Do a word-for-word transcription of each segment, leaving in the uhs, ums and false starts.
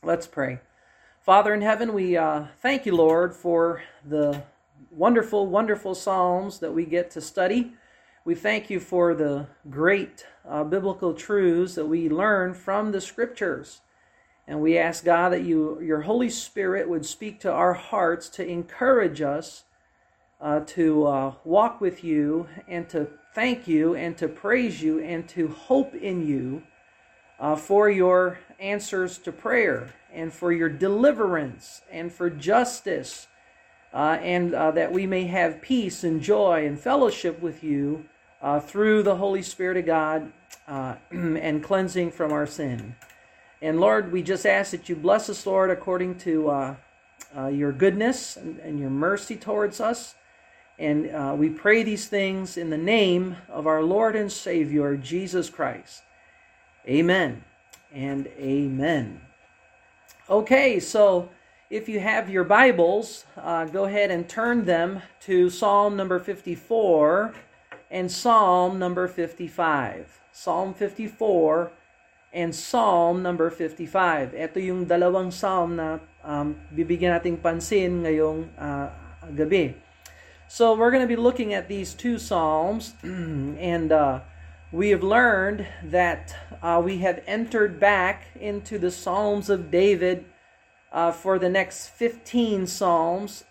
Let's pray. Father in heaven, we uh, thank you, Lord, for the wonderful, wonderful Psalms that we get to study. We thank you for the great uh, biblical truths that we learn from the Scriptures. And we ask, God, that you, your Holy Spirit would speak to our hearts to encourage us uh, to uh, walk with you and to thank you and to praise you and to hope in you uh, for your answers to prayer and for your deliverance and for justice, uh, and uh, that we may have peace and joy and fellowship with you uh, through the Holy Spirit of God uh, and cleansing from our sin. And Lord, we just ask that you bless us, Lord, according to uh, uh, your goodness and, and your mercy towards us. And uh, we pray these things in the name of our Lord and Savior, Jesus Christ. Amen and amen. Okay, so if you have your Bibles, uh, go ahead and turn them to Psalm number fifty-four and Psalm number fifty-five. Psalm fifty-four and Psalm number fifty-five. Ito yung dalawang psalm na um, bibigyan nating pansin ngayong uh, gabi. So we're going to be looking at these two psalms, and uh, we have learned that uh, we have entered back into the Psalms of David uh, for the next fifteen psalms,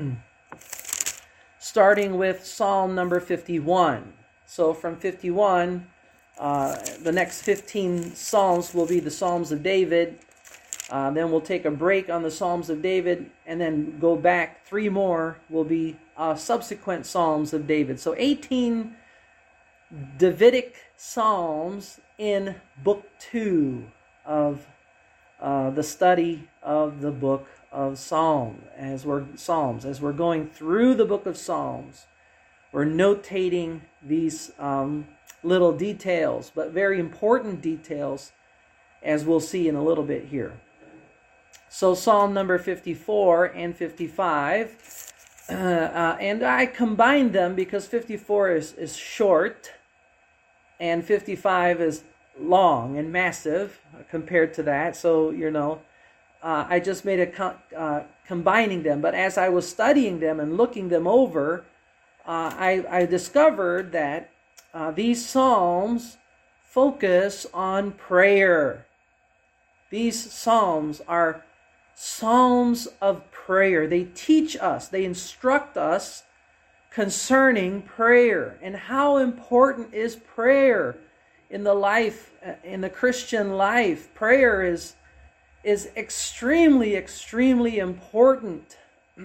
starting with Psalm number fifty-one. So from fifty-one, uh, the next fifteen psalms will be the Psalms of David. Uh, then we'll take a break on the Psalms of David and then go back. Three more will be uh, subsequent Psalms of David. So eighteen Davidic Psalms in Book two of uh, the study of the Book of Psalm. As we're Psalms, as we're going through the Book of Psalms, we're notating these um, little details, but very important details, as we'll see in a little bit here. So Psalm number fifty-four and fifty-five, uh, uh, and I combined them because fifty-four is, is short and fifty-five is long and massive compared to that. So, you know, uh, I just made a co- uh, combining them. But as I was studying them and looking them over, uh, I, I discovered that uh, these Psalms focus on prayer. These Psalms are Psalms of prayer. They teach us, they instruct us concerning prayer and how important is prayer in the life, in the Christian life. Prayer is is extremely, extremely important.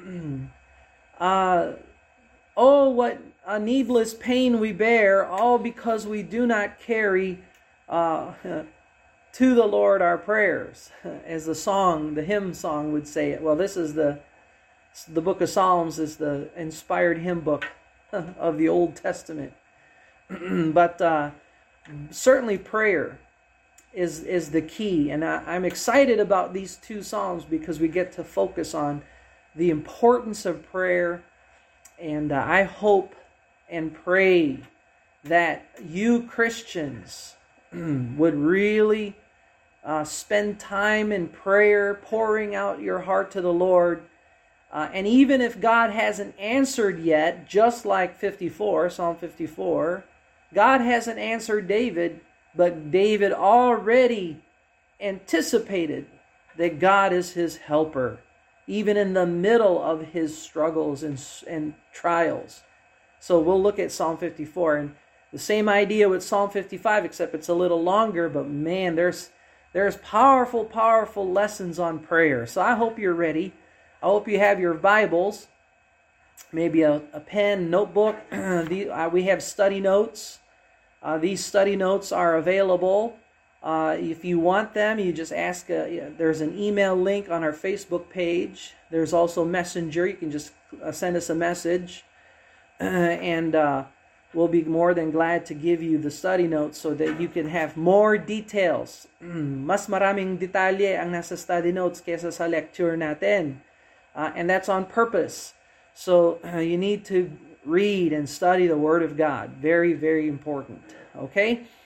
uh, oh, what a needless pain we bear, all because we do not carry uh, to the Lord our prayers, as the song, the hymn song would say it. Well, this is the the book of Psalms is the inspired hymn book of the Old Testament. But uh, certainly prayer is is the key, and I, I'm excited about these two Psalms because we get to focus on the importance of prayer, and uh, I hope and pray that you Christians would really uh, spend time in prayer, pouring out your heart to the Lord. Uh, and even if God hasn't answered yet, just like fifty-four, Psalm fifty-four, God hasn't answered David, but David already anticipated that God is his helper, even in the middle of his struggles and, and trials. So we'll look at Psalm fifty-four, and the same idea with Psalm fifty-five, except it's a little longer, but man, there's there's powerful, powerful lessons on prayer. So I hope you're ready. I hope you have your Bibles, maybe a, a pen, notebook. the, uh, we have study notes. Uh, these study notes are available. Uh, if you want them, you just ask. Uh, yeah, there's an email link on our Facebook page. There's also Messenger. You can just uh, send us a message. Uh, and uh, we'll be more than glad to give you the study notes so that you can have more details. Mas maraming detalye ang nasa study notes kesa sa lecture natin. Uh, and that's on purpose. So uh, you need to read and study the Word of God. Very, very important. Okay?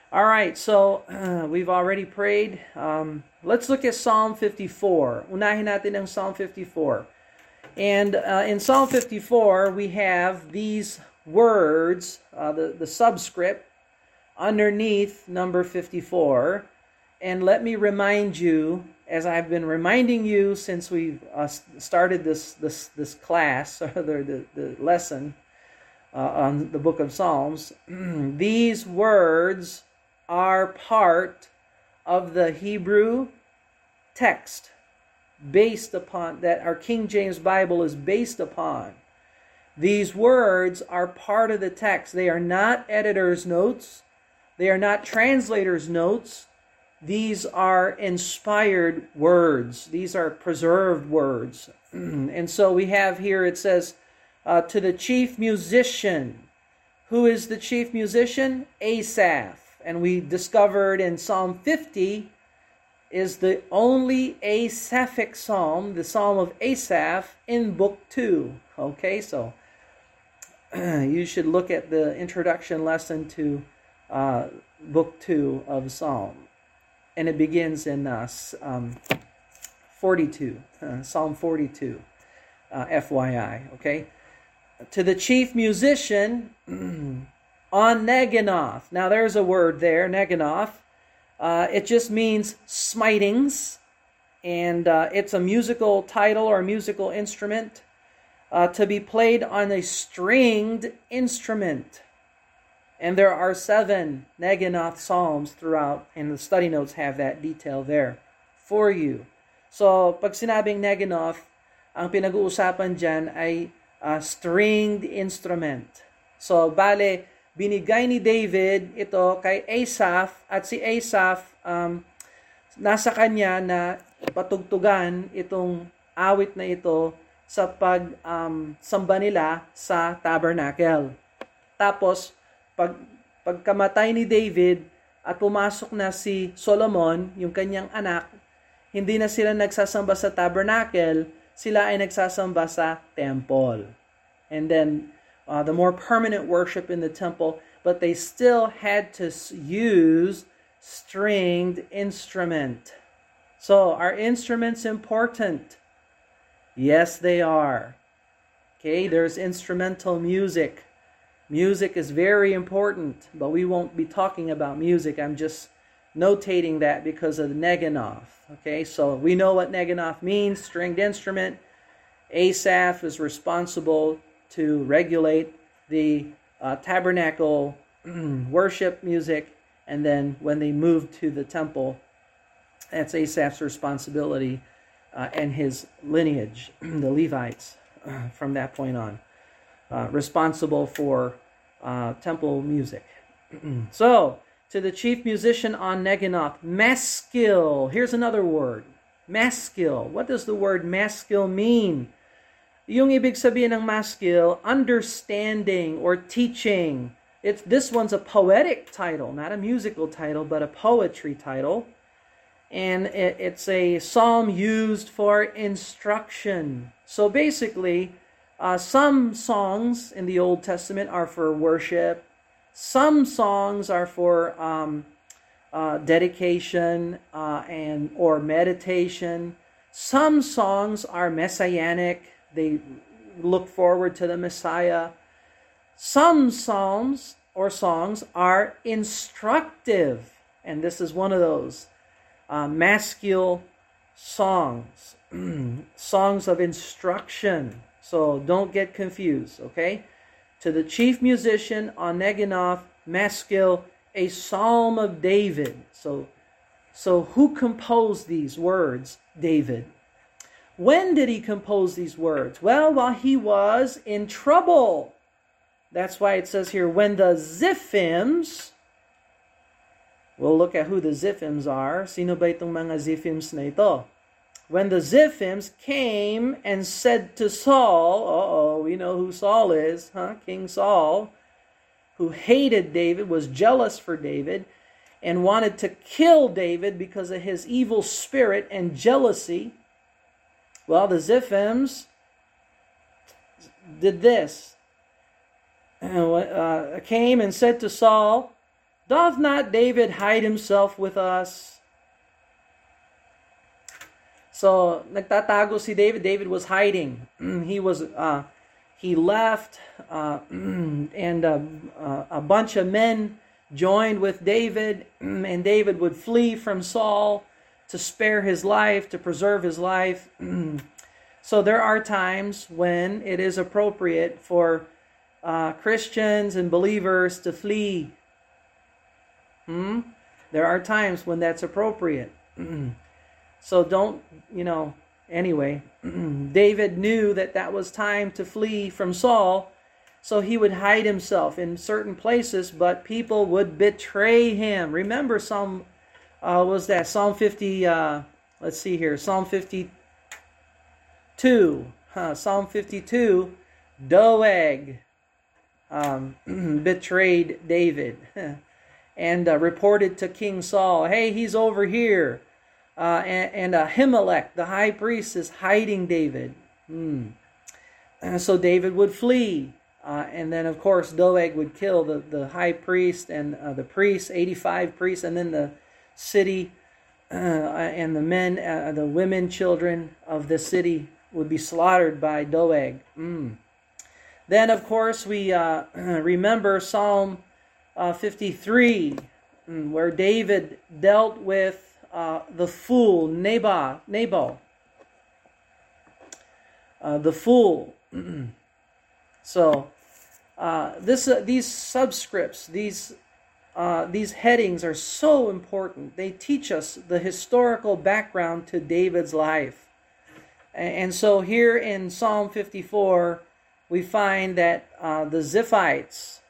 All right, so uh, we've already prayed. Um, let's look at Psalm fifty-four. Unahin natin ang Psalm fifty-four. And uh, in Psalm fifty-four, we have these words, uh, the, the subscript, underneath number fifty-four. And let me remind you, as I've been reminding you since we've uh, started this this this class, or the, the, the lesson uh, on the book of Psalms, these words are part of the Hebrew text based upon, that our King James Bible is based upon. These words are part of the text. They are not editor's notes. They are not translator's notes. These are inspired words. These are preserved words. And so we have here, it says, uh, to the chief musician. Who is the chief musician? Asaph. And we discovered in Psalm fifty is the only Asaphic psalm, the Psalm of Asaph, in Book two. Okay, so you should look at the introduction lesson to uh, Book two of Psalm. And it begins in uh, um, forty-two, uh, Psalm forty-two, uh, F Y I, okay? To the chief musician, on Neginoth. Now there's a word there, Neginoth. Uh, it just means smitings, and uh, it's a musical title or a musical instrument uh, to be played on a stringed instrument. And there are seven Neginoth psalms throughout, and the study notes have that detail there for you. So, pag sinabing Neginoth, ang pinag-uusapan dyan ay uh, stringed instrument. So, bale, binigay ni David ito kay Asaph, at si Asaph, um, nasa kanya na patugtugan itong awit na ito sa pag um, samba nila sa tabernacle. Tapos, pag pagkamatay ni David at pumasok na si Solomon, yung kanyang anak, hindi na sila nagsasamba sa tabernacle, sila ay nagsasamba sa temple. And then, Uh, the more permanent worship in the temple, but they still had to use stringed instrument. So, are instruments important? Yes, they are. Okay, there's instrumental music. Music is very important, but we won't be talking about music. I'm just notating that because of the Neginoth. Okay, so we know what Neginoth means, stringed instrument. Asaph is responsible to regulate the uh, tabernacle worship music, and then when they moved to the temple, that's Asaph's responsibility uh, and his lineage, the Levites, uh, from that point on, uh, responsible for uh, temple music. So, to the chief musician on Neginoth, maskil. Here's another word, maskil. What does the word maskil mean? Yung ibig sabihin ng maskil, understanding or teaching. It's, this one's a poetic title, not a musical title, but a poetry title. And it, it's a psalm used for instruction. So basically, uh, some songs in the Old Testament are for worship. Some songs are for um, uh, dedication uh, and or meditation. Some songs are messianic. They look forward to the Messiah. Some psalms or songs are instructive, and this is one of those uh, maskil songs, songs of instruction. So don't get confused, okay? To the chief musician on Neginoth, maskil, a psalm of David. So, so who composed these words? David. When did he compose these words? Well, while he was in trouble. That's why it says here, when the Ziphims, we'll look at who the Ziphims are. Sino ba itong mga Ziphims na ito? When the Ziphims came and said to Saul, uh-oh, we know who Saul is, huh? King Saul, who hated David, was jealous for David, and wanted to kill David because of his evil spirit and jealousy. Well, the Ziphims did this. Uh, came and said to Saul, Doth not David hide himself with us? So, nagtatago si David. David was hiding. he was, uh, he left, uh, and uh, uh, a bunch of men joined with David, and David would flee from Saul to spare his life, to preserve his life. So there are times when it is appropriate for uh, Christians and believers to flee. Hmm? There are times when that's appropriate. So don't, you know, anyway, David knew that that was time to flee from Saul, so he would hide himself in certain places, but people would betray him. Remember Psalm, uh, was that Psalm fifty, uh, let's see here, Psalm fifty-two, huh, Psalm fifty-two, Doeg um, betrayed David and uh, reported to King Saul, hey, he's over here. Uh, and and uh, Ahimelech, the high priest, is hiding David. Hmm. And so David would flee. Uh, and then, of course, Doeg would kill the, the high priest and uh, the priests, eighty-five priests, and then the city uh, and the men, uh, the women, children of the city would be slaughtered by Doeg. Hmm. Then, of course, we uh, remember Psalm uh, fifty-three, where David dealt with Uh, the fool Nabal, Nabal, uh, the fool. So uh, this, uh, these subscripts, these uh, these headings are so important. They teach us the historical background to David's life, and so here in Psalm fifty-four, we find that uh, the Ziphites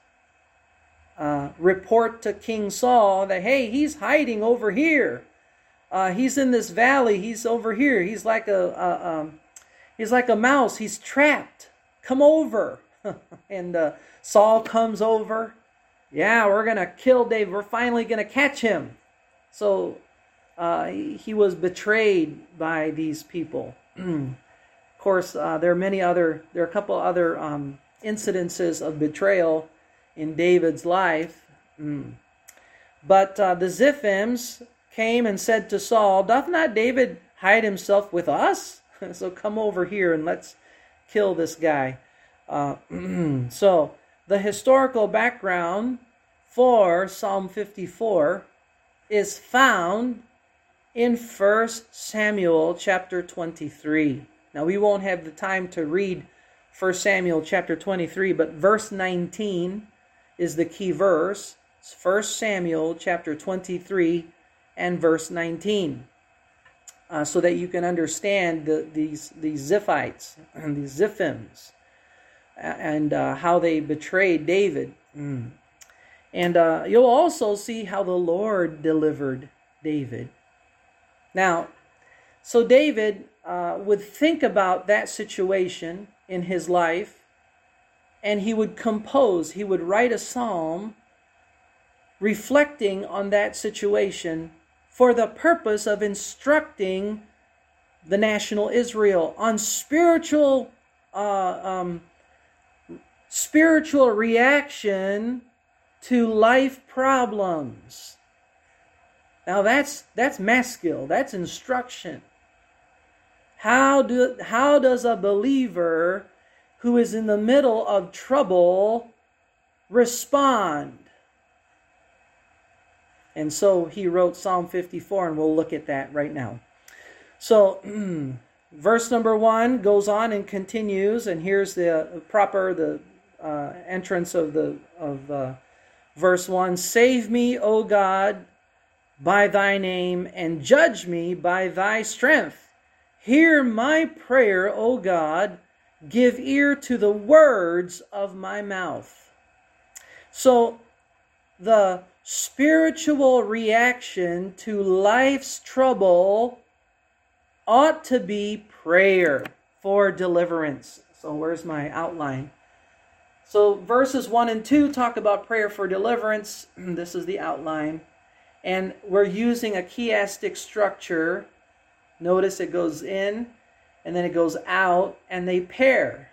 uh, report to King Saul that, hey, he's hiding over here. Uh, he's in this valley. He's over here. He's like a, a um, he's like a mouse. He's trapped. Come over. And uh, Saul comes over. Yeah, we're gonna kill David. We're finally gonna catch him. So uh, he, he was betrayed by these people. Of course, uh, there are many other. There are a couple other um, incidences of betrayal in David's life. Mm. But uh, the Ziphims came and said to Saul, doth not David hide himself with us? So come over here and let's kill this guy. Uh, so the historical background for Psalm fifty-four is found in First Samuel chapter twenty-three. Now we won't have the time to read First Samuel chapter twenty-three, but verse nineteen is the key verse. It's First Samuel chapter twenty-three and verse nineteen, uh, so that you can understand the, these these Ziphites and these Ziphims and uh, how they betrayed David. Mm. And uh, you'll also see how the Lord delivered David. Now, so David uh, would think about that situation in his life, and he would compose, he would write a psalm reflecting on that situation for the purpose of instructing the national Israel on spiritual uh, um, spiritual reaction to life problems. Now that's that's maskil, that's instruction. How do how does a believer who is in the middle of trouble respond? And so he wrote Psalm fifty-four, and we'll look at that right now. So verse number one goes on and continues, and here's the proper the uh, entrance of the of uh, verse one. Save me, O God, by thy name, and judge me by thy strength. Hear my prayer, O God. Give ear to the words of my mouth. So the spiritual reaction to life's trouble ought to be prayer for deliverance. So where's my outline? So verses one and two talk about prayer for deliverance. This is the outline. And we're using a chiastic structure. Notice it goes in and then it goes out, and they pair.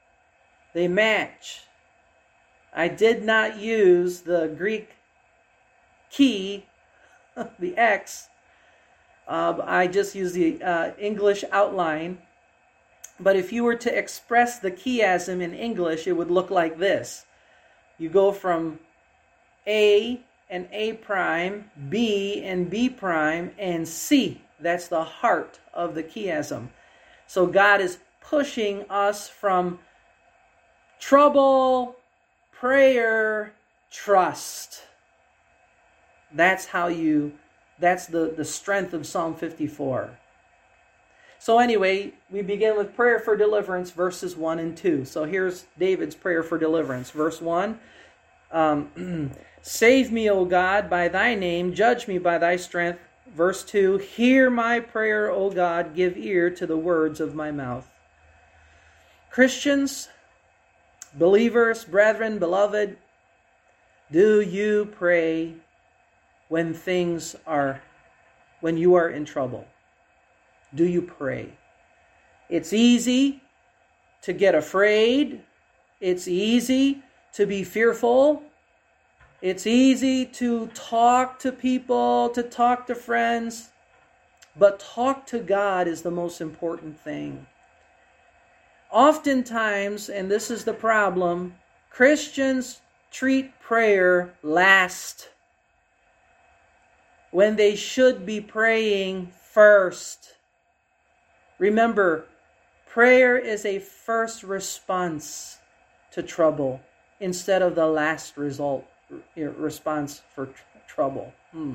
They match. I did not use the Greek key, the X. Uh, I just use the uh, English outline. But if you were to express the chiasm in English, it would look like this. You go from A and A prime, B and B prime, and C. That's the heart of the chiasm. So God is pushing us from trouble, prayer, trust. That's how you, that's the, the strength of Psalm fifty-four. So anyway, we begin with prayer for deliverance, verses one and two. So here's David's prayer for deliverance. Verse one, um, save me, O God, by thy name, judge me by thy strength. Verse two, hear my prayer, O God, give ear to the words of my mouth. Christians, believers, brethren, beloved, do you pray when things are, when you are in trouble? Do you pray? It's easy to get afraid. It's easy to be fearful. It's easy to talk to people, to talk to friends. But talk to God is the most important thing. Oftentimes, and this is the problem, Christians treat prayer last when they should be praying first. Remember, prayer is a first response to trouble instead of the last result response for tr- trouble. Hmm.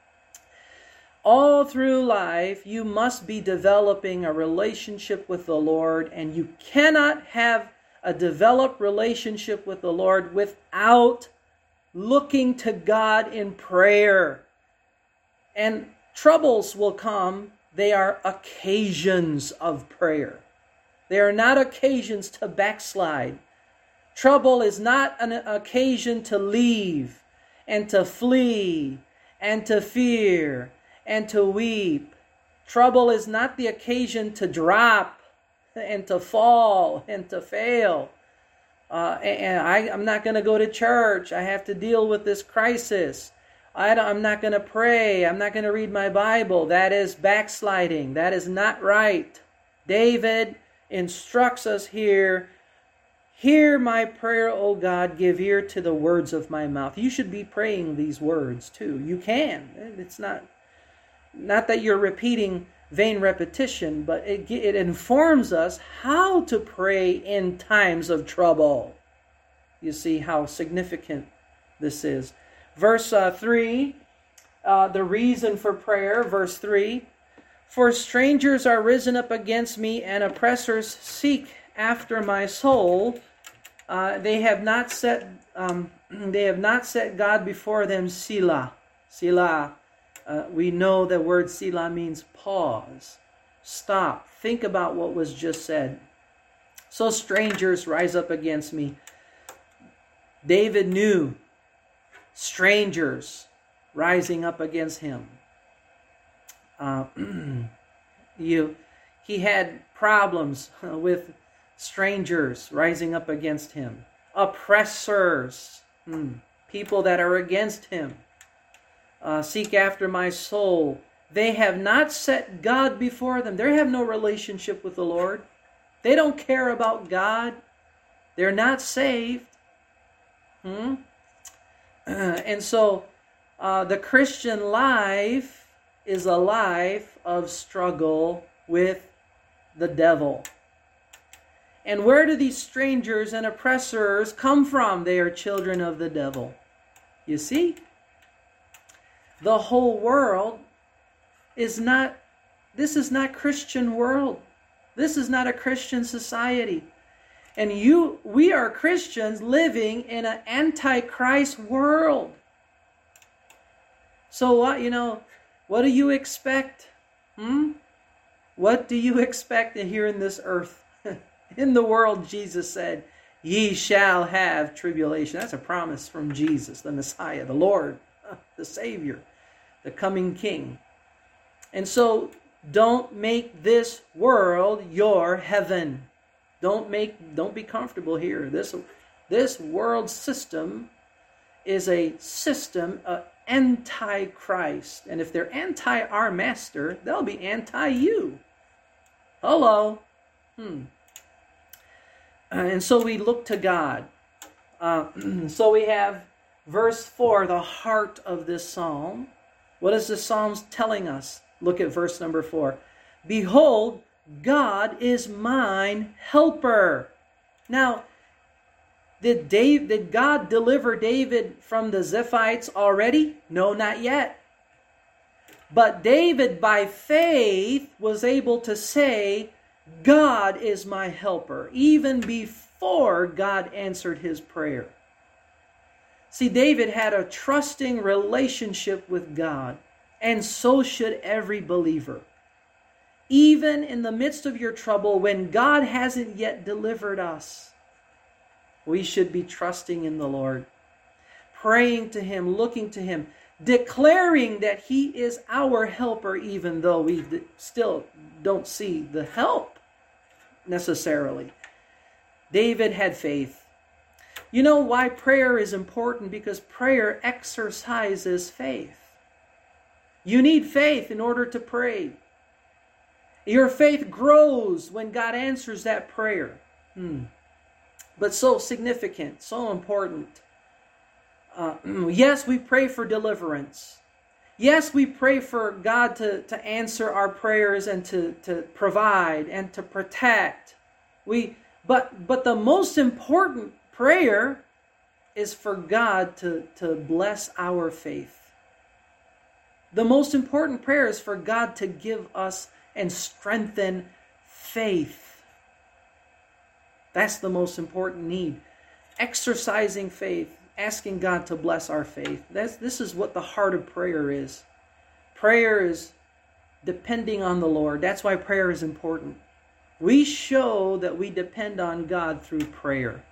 All through life, you must be developing a relationship with the Lord, and you cannot have a developed relationship with the Lord without looking to God in prayer. And troubles will come. They are occasions of prayer. They are not occasions to backslide. Trouble is not an occasion to leave and to flee and to fear and to weep. Trouble is not the occasion to drop and to fall and to fail. Uh, and I, I'm not going to go to church. I have to deal with this crisis. I don't, I'm not going to pray. I'm not going to read my Bible. That is backsliding. That is not right. David instructs us here, hear my prayer, O God, give ear to the words of my mouth. You should be praying these words too. You can. It's not, not that you're repeating vain repetition, but it, it informs us how to pray in times of trouble. You see how significant this is. Verse uh, three, uh, the reason for prayer, verse three, for strangers are risen up against me, and oppressors seek after my soul. Uh, they have not set, um, they have not set God before them. Selah, Selah. Uh, we know the word Selah means pause, stop, think about what was just said. So strangers rise up against me. David knew strangers rising up against him. Uh, you, he had problems with strangers rising up against him. Oppressors, hmm, people that are against him. Uh, seek after my soul. They have not set God before them. They have no relationship with the Lord. They don't care about God. They're not saved. Hmm? And so uh, the Christian life is a life of struggle with the devil. And where do these strangers and oppressors come from? They are children of the devil. You see? The whole world is not, this is not Christian world. This is not a Christian society. And you, we are Christians living in an antichrist world. So what, you know, what do you expect? Hmm? What do you expect here in this earth? In the world, Jesus said, ye shall have tribulation. That's a promise from Jesus, the Messiah, the Lord, the Savior, the coming King. And so don't make this world your heaven. Don't make don't be comfortable here. This this world system is a system, a anti-Christ. And if they're anti our master, they'll be anti-you. Hello. Hmm. And so we look to God. Uh, so we have verse four, the heart of this psalm. What is the psalm telling us? Look at verse number four. Behold, God is mine helper. Now, did Dave, did God deliver David from the Ziphites already? No, not yet. But David, by faith, was able to say, God is my helper, even before God answered his prayer. See, David had a trusting relationship with God, and so should every believer. Even in the midst of your trouble, when God hasn't yet delivered us, we should be trusting in the Lord, praying to him, looking to him, declaring that he is our helper, even though we still don't see the help necessarily. David had faith. You know why prayer is important? Because prayer exercises faith. You need faith in order to pray. Your faith grows when God answers that prayer. Hmm. But so significant, so important. Uh, yes, we pray for deliverance. Yes, we pray for God to, to answer our prayers and to, to provide and to protect. We, but, but the most important prayer is for God to, to bless our faith. The most important prayer is for God to give us and strengthen faith. That's the most important need. Exercising faith, asking God to bless our faith. That's, this is what the heart of prayer is. Prayer is depending on the Lord. That's why prayer is important. We show that we depend on God through prayer.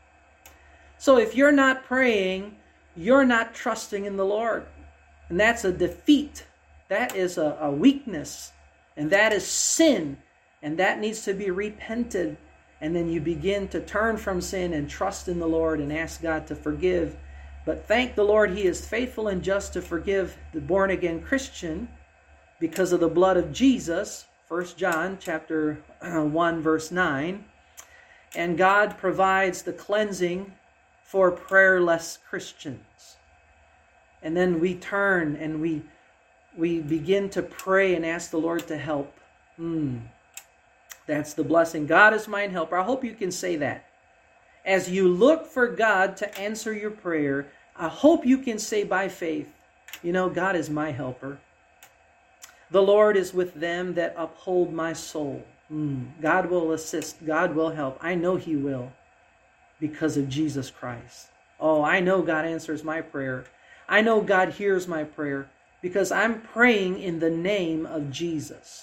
So if you're not praying, you're not trusting in the Lord. And that's a defeat. That is a, a weakness. And that is sin. And that needs to be repented. And then you begin to turn from sin and trust in the Lord and ask God to forgive. But thank the Lord, he is faithful and just to forgive the born-again Christian because of the blood of Jesus. First John chapter one, verse nine. And God provides the cleansing for prayerless Christians. And then we turn and we, we begin to pray and ask the Lord to help. Hmm. That's the blessing. God is mine helper. I hope you can say that. As you look for God to answer your prayer, I hope you can say by faith, you know, God is my helper. The Lord is with them that uphold my soul. Mm, God will assist. God will help. I know he will because of Jesus Christ. Oh, I know God answers my prayer. I know God hears my prayer because I'm praying in the name of Jesus.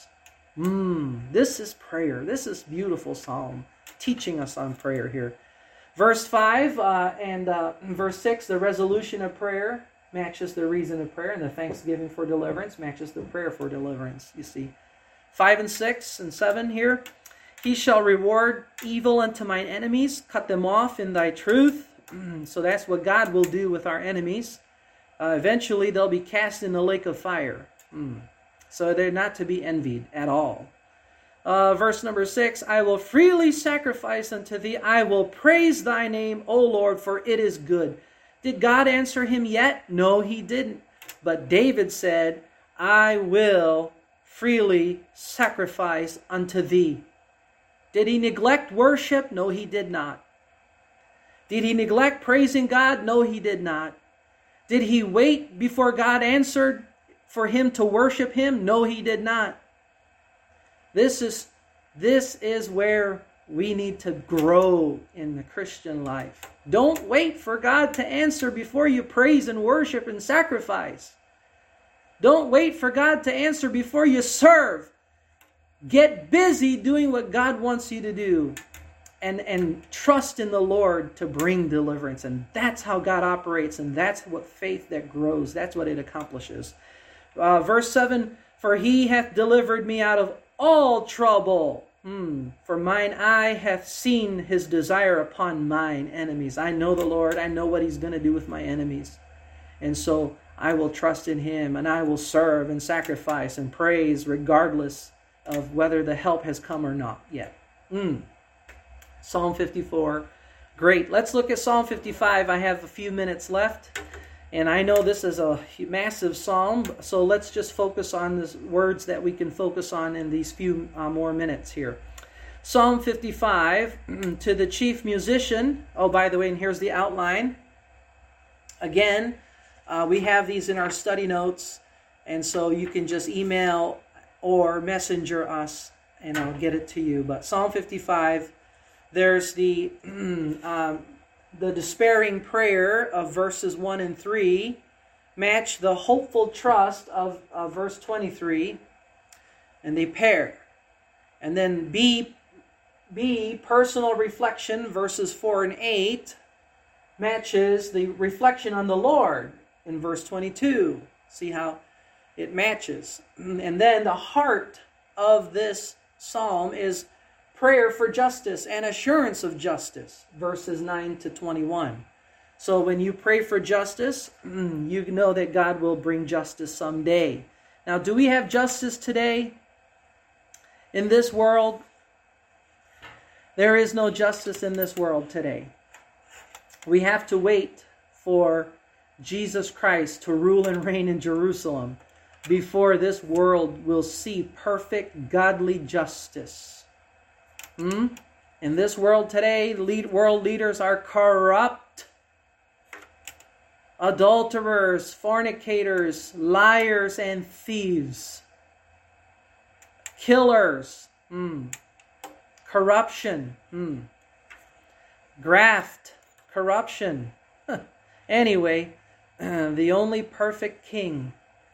Mm, this is prayer. This is beautiful psalm teaching us on prayer here. Verse five uh, and uh, verse six, the resolution of prayer matches the reason of prayer, and the thanksgiving for deliverance matches the prayer for deliverance. You see, five and six and seven here. He shall reward evil unto mine enemies, cut them off in thy truth. So that's what God will do with our enemies. Uh, eventually, they'll be cast in the lake of fire. Mm. So they're not to be envied at all. Uh, verse number six, I will freely sacrifice unto thee. I will praise thy name, O Lord, for it is good. Did God answer him yet? No, he didn't. But David said, I will freely sacrifice unto thee. Did he neglect worship? No, he did not. Did he neglect praising God? No, he did not. Did he wait before God answered for him to worship him? No, he did not. This is, this is where we need to grow in the Christian life. Don't wait for God to answer before you praise and worship and sacrifice. Don't wait for God to answer before you serve. Get busy doing what God wants you to do. And, and trust in the Lord to bring deliverance. And that's how God operates. And that's what faith that grows. That's what it accomplishes. Uh, verse seven, for he hath delivered me out of all trouble. Hmm. For mine eye hath seen his desire upon mine enemies. I know the Lord. I know what he's going to do with my enemies. And so I will trust in him, and I will serve and sacrifice and praise regardless of whether the help has come or not yet. Mm. Psalm fifty-four. Great. Let's look at Psalm fifty-five. I have a few minutes left. And I know this is a massive psalm, so let's just focus on the words that we can focus on in these few uh, more minutes here. Psalm fifty-five, to the chief musician. Oh, by the way, and here's the outline. Again, uh, we have these in our study notes, and so you can just email or messenger us, and I'll get it to you. But Psalm fifty-five, there's the... um, the despairing prayer of verses one and three, match the hopeful trust of, of verse twenty-three, and they pair. And then B, B, personal reflection, verses four and eight, matches the reflection on the Lord in verse twenty-two. See how it matches. And then the heart of this psalm is prayer for justice and assurance of justice, verses nine to twenty-one. So when you pray for justice, you know that God will bring justice someday. Now, do we have justice today in this world? There is no justice in this world today. We have to wait for Jesus Christ to rule and reign in Jerusalem before this world will see perfect godly justice. Hmm? In this world today, lead, world leaders are corrupt, adulterers, fornicators, liars, and thieves, killers, hmm. corruption, hmm. graft, corruption. Anyway, the only perfect king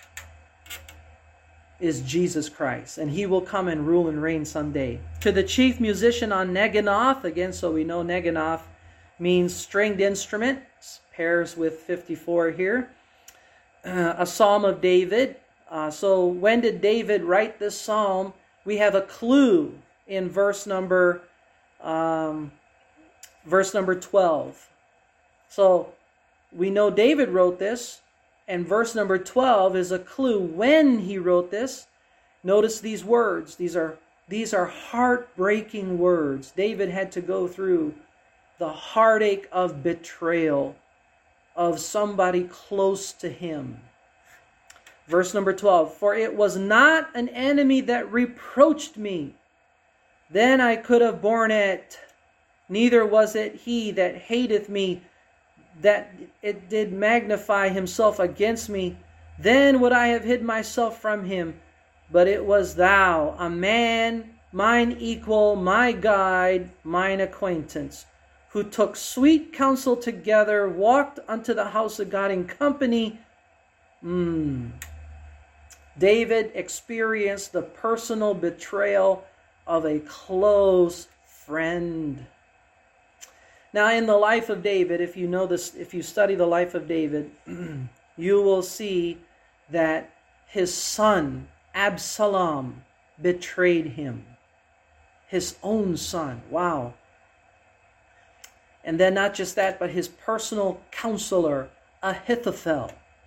is Jesus Christ, and he will come and rule and reign someday. To the chief musician on Neginoth, again, so we know Neginoth means stringed instrument, pairs with fifty-four here. Uh, a psalm of David. Uh, so when did David write this psalm? We have a clue in verse number um, verse number twelve. So we know David wrote this. And verse number twelve is a clue when he wrote this. Notice these words. These are, these are heartbreaking words. David had to go through the heartache of betrayal of somebody close to him. Verse number twelve. For it was not an enemy that reproached me. Then I could have borne it. Neither was it he that hateth me, that it did magnify himself against me. Then would I have hid myself from him. But it was thou, a man, mine equal, my guide, mine acquaintance, who took sweet counsel together, walked unto the house of God in company. Mm. David experienced the personal betrayal of a close friend. Now, in the life of David, if you know this, if you study the life of David, you will see that his son, Absalom, betrayed him. His own son. Wow. And then not just that, but his personal counselor, Ahithophel,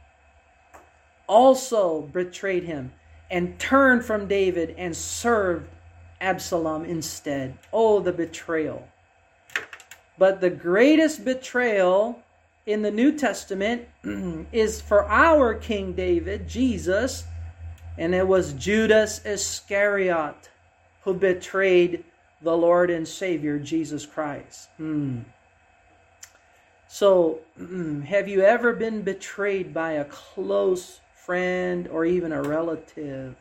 also betrayed him and turned from David and served Absalom instead. Oh, the betrayal. But the greatest betrayal in the New Testament is for our King David, Jesus, and it was Judas Iscariot who betrayed the Lord and Savior, Jesus Christ. Hmm. So, have you ever been betrayed by a close friend or even a relative?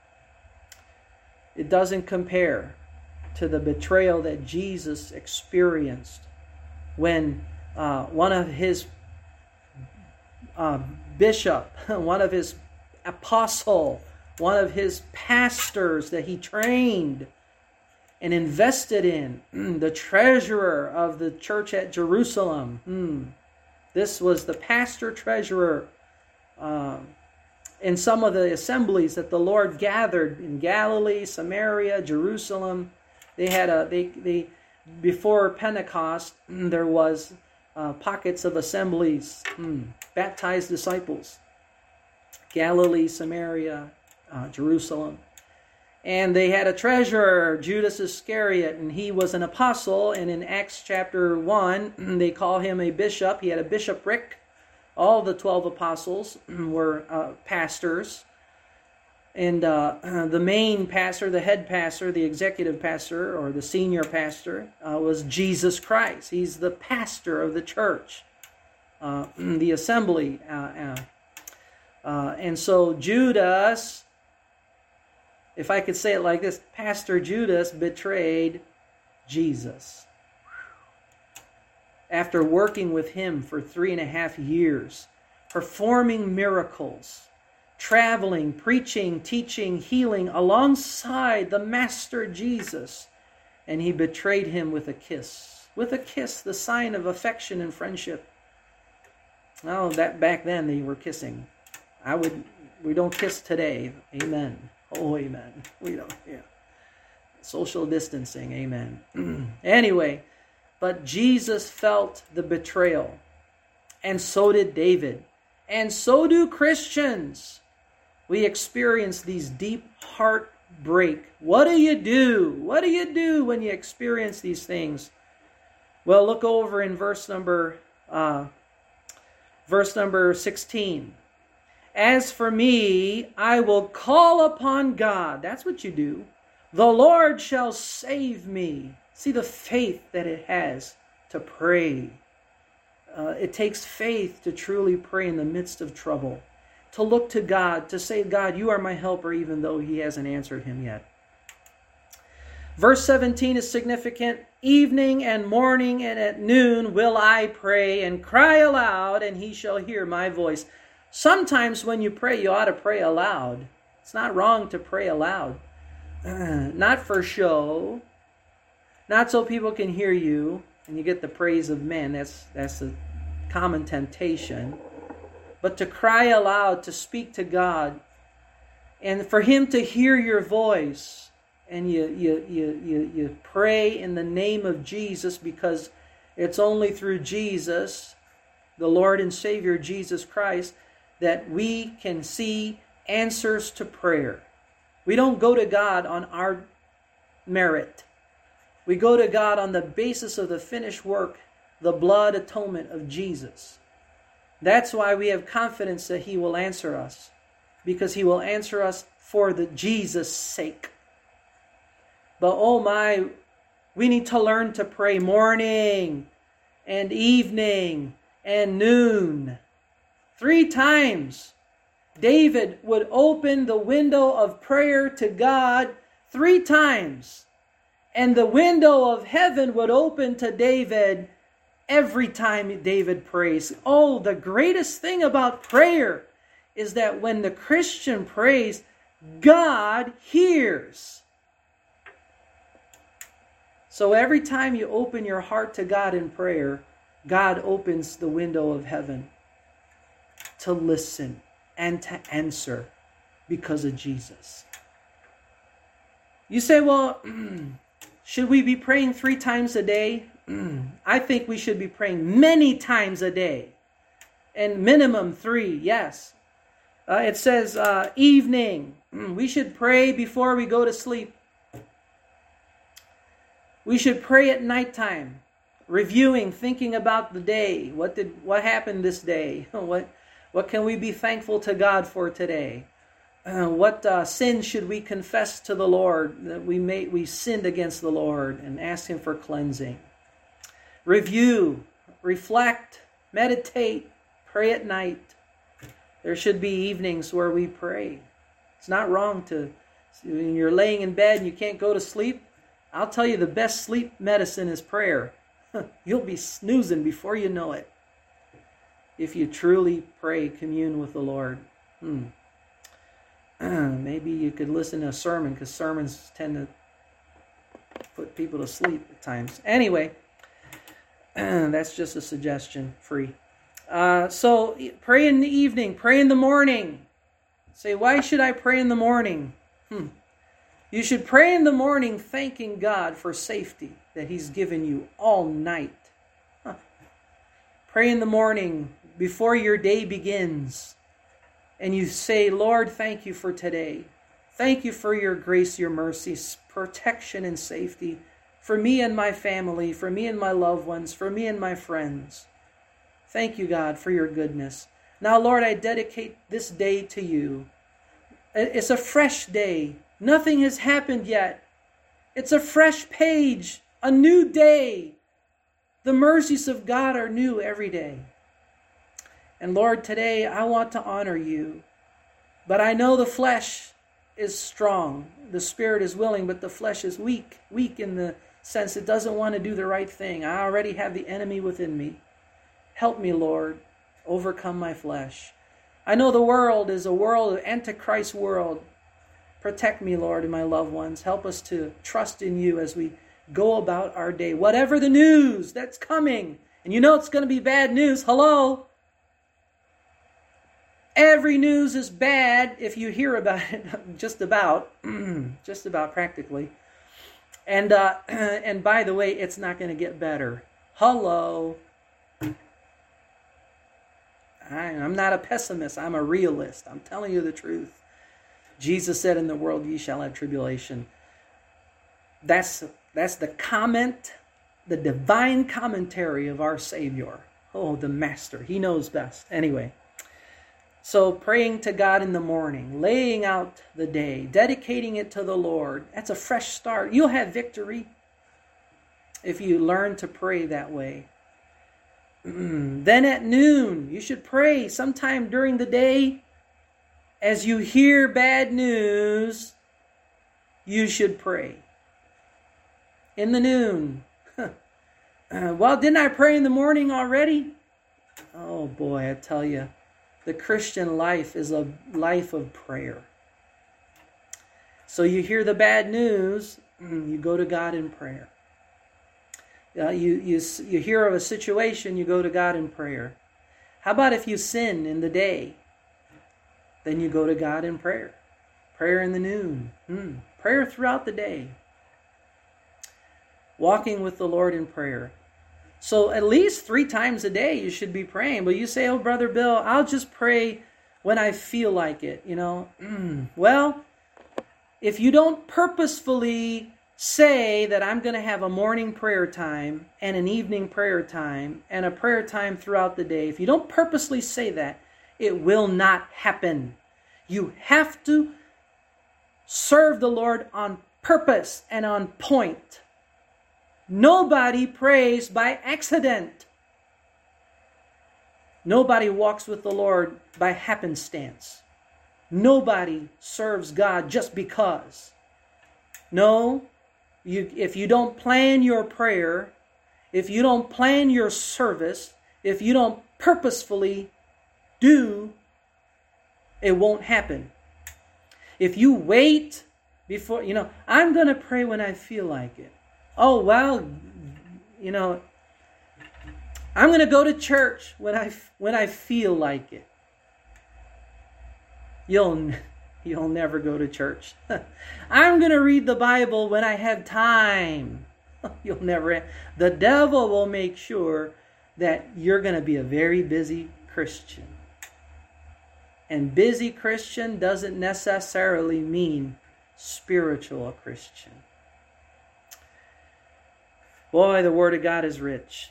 It doesn't compare to the betrayal that Jesus experienced when uh, one of his uh, bishop, one of his apostle, one of his pastors that he trained and invested in, the treasurer of the church at Jerusalem. Hmm. This was the pastor treasurer uh, in some of the assemblies that the Lord gathered in Galilee, Samaria, Jerusalem. They had a they they before Pentecost there was uh, pockets of assemblies, hmm, baptized disciples. Galilee, Samaria, uh, Jerusalem. And they had a treasurer, Judas Iscariot, and he was an apostle. And in Acts chapter one, they call him a bishop. He had a bishopric. All the twelve apostles were uh, pastors. And uh, the main pastor, the head pastor, the executive pastor, or the senior pastor, uh, was Jesus Christ. He's the pastor of the church, uh, the assembly. Uh, uh, uh, and so Judas, if I could say it like this, Pastor Judas betrayed Jesus. After working with him for three and a half years, performing miracles, traveling, preaching, teaching, healing alongside the Master Jesus. And he betrayed him with a kiss. With a kiss, the sign of affection and friendship. Oh, that back then they were kissing. I would, we don't kiss today. Amen. Oh, amen. We don't, yeah. Social distancing, amen. Anyway, but Jesus felt the betrayal. And so did David. And so do Christians. We experience these deep heartbreak. What do you do? What do you do when you experience these things? Well, look over in verse number uh, verse number sixteen. As for me, I will call upon God. That's what you do. The Lord shall save me. See the faith that it has to pray. Uh, it takes faith to truly pray in the midst of trouble. To look to God, to say, God, you are my helper, even though he hasn't answered him yet. Verse seventeen is significant. Evening and morning and at noon will I pray and cry aloud, and he shall hear my voice. Sometimes when you pray, you ought to pray aloud. It's not wrong to pray aloud. Uh, not for show. Not so people can hear you and you get the praise of men. That's, that's a common temptation. But to cry aloud, to speak to God, and for him to hear your voice, and you, you, you, you, you pray in the name of Jesus, because it's only through Jesus, the Lord and Savior Jesus Christ, that we can see answers to prayer. We don't go to God on our merit. We go to God on the basis of the finished work, the blood atonement of Jesus. That's why we have confidence that he will answer us, because he will answer us for the Jesus' sake. But oh my, we need to learn to pray morning and evening and noon. Three times David would open the window of prayer to God three times. And the window of heaven would open to David every time David prays. Oh, the greatest thing about prayer is that when the Christian prays, God hears. So every time you open your heart to God in prayer, God opens the window of heaven to listen and to answer because of Jesus. You say, well, should we be praying three times a day? I think we should be praying many times a day. And minimum three, yes. Uh, it says uh, evening. We should pray before we go to sleep. We should pray at nighttime, reviewing, thinking about the day. What did what happened this day? What what can we be thankful to God for today? Uh, what uh, sin should we confess to the Lord that we may we sinned against the Lord, and ask him for cleansing? Review, reflect, meditate, pray at night. There should be evenings where we pray. It's not wrong to, when you're laying in bed and you can't go to sleep, I'll tell you the best sleep medicine is prayer. You'll be snoozing before you know it. If you truly pray, commune with the Lord. Hmm. Maybe you could listen to a sermon, because sermons tend to put people to sleep at times. Anyway, that's just a suggestion, free. Uh, so pray in the evening, pray in the morning. Say, why should I pray in the morning? Hmm. You should pray in the morning thanking God for safety that he's given you all night. Huh. Pray in the morning before your day begins. and you say, Lord, thank you for today. Thank you for your grace, your mercy, protection, and safety for me and my family, for me and my loved ones, for me and my friends. Thank you, God, for your goodness. Now, Lord, I dedicate this day to you. It's a fresh day. Nothing has happened yet. It's a fresh page, a new day. The mercies of God are new every day. And Lord, today I want to honor you. But I know the flesh is strong. The spirit is willing, but the flesh is weak. Weak in the sense it doesn't want to do the right thing. I already have the enemy within me. Help me, Lord, overcome my flesh. I know the world is a world, an antichrist world. Protect me, Lord, and my loved ones. Help us to trust in you as we go about our day. Whatever the news that's coming, and you know it's going to be bad news. Hello? Every news is bad if you hear about it, just about, just about practically. And uh, and by the way, it's not going to get better. Hello? I, I'm not a pessimist. I'm a realist. I'm telling you the truth. Jesus said, in the world ye shall have tribulation. That's, that's the comment, the divine commentary of our Savior. Oh, the Master. He knows best. Anyway. So praying to God in the morning, laying out the day, dedicating it to the Lord. That's a fresh start. You'll have victory if you learn to pray that way. Then at noon, you should pray sometime during the day. As you hear bad news, you should pray. In the noon. Well, didn't I pray in the morning already? Oh boy, I tell you. The Christian life is a life of prayer. So you hear the bad news, you go to God in prayer. Uh, you, you, you hear of a situation, you go to God in prayer. How about if you sin in the day? Then you go to God in prayer. Prayer in the noon. Hmm. Prayer throughout the day. Walking with the Lord in prayer. So at least three times a day you should be praying. But you say, oh, Brother Bill, I'll just pray when I feel like it, you know. Well, if you don't purposefully say that I'm going to have a morning prayer time and an evening prayer time and a prayer time throughout the day, if you don't purposely say that, it will not happen. You have to serve the Lord on purpose and on point. Nobody prays by accident. Nobody walks with the Lord by happenstance. Nobody serves God just because. No, you, if you don't plan your prayer, if you don't plan your service, if you don't purposefully do, it won't happen. If you wait before, you know, I'm going to pray when I feel like it. Oh, well, you know, I'm going to go to church when I, when I feel like it. You'll, you'll never go to church. I'm going to read the Bible when I have time. You'll never. The devil will make sure that you're going to be a very busy Christian. And busy Christian doesn't necessarily mean spiritual Christian. Boy, the Word of God is rich.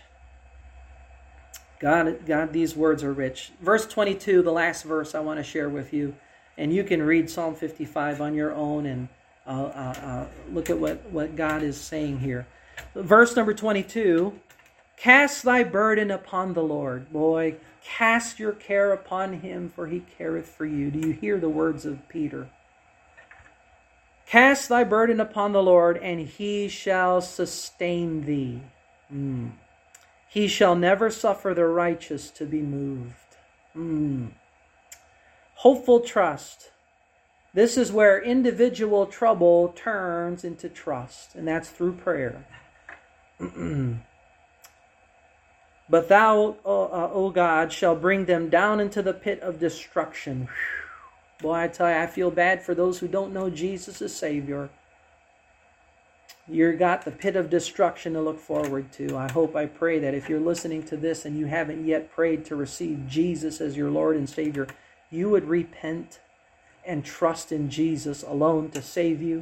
God, God, these words are rich. Verse twenty-two, the last verse I want to share with you. And you can read Psalm fifty-five on your own and uh, uh, uh, look at what, what God is saying here. Verse number twenty-two, cast thy burden upon the Lord. Boy, cast your care upon him, for he careth for you. Do you hear the words of Peter? Cast thy burden upon the Lord, and he shall sustain thee. Mm. He shall never suffer the righteous to be moved. Mm. Hopeful trust. This is where individual trouble turns into trust, and that's through prayer. But thou, O, uh, O God, shall bring them down into the pit of destruction. Boy, I tell you, I feel bad for those who don't know Jesus as Savior. You've got the pit of destruction to look forward to. I hope, I pray that if you're listening to this and you haven't yet prayed to receive Jesus as your Lord and Savior, you would repent and trust in Jesus alone to save you,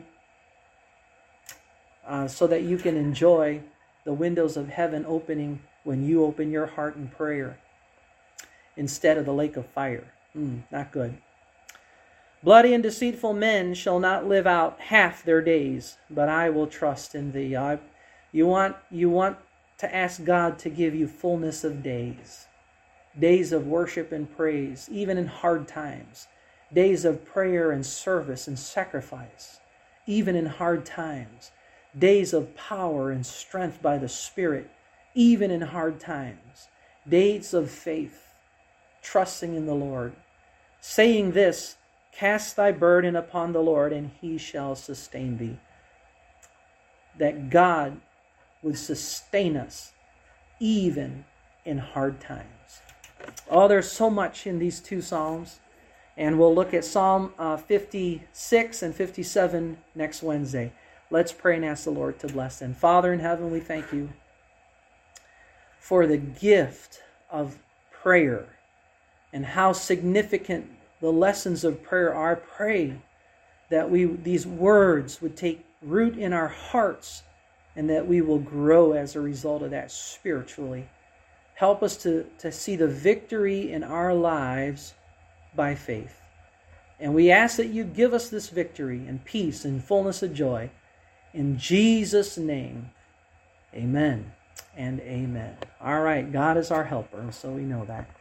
uh, so that you can enjoy the windows of heaven opening when you open your heart in prayer instead of the lake of fire. Mm, not good. Bloody and deceitful men shall not live out half their days, but I will trust in thee. I, you want, you want to ask God to give you fullness of days. Days of worship and praise, even in hard times. Days of prayer and service and sacrifice, even in hard times. Days of power and strength by the Spirit, even in hard times. Days of faith, trusting in the Lord. Saying this, cast thy burden upon the Lord, and he shall sustain thee. That God would sustain us even in hard times. Oh, there's so much in these two Psalms. And we'll look at Psalm uh, fifty-six and fifty-seven next Wednesday. Let's pray and ask the Lord to bless them. Father in heaven, we thank you for the gift of prayer and how significant the lessons of prayer are. I pray that we these words would take root in our hearts and that we will grow as a result of that spiritually. Help us to, to see the victory in our lives by faith. And we ask that you give us this victory and peace and fullness of joy. In Jesus' name, amen and amen. All right, God is our helper, so we know that.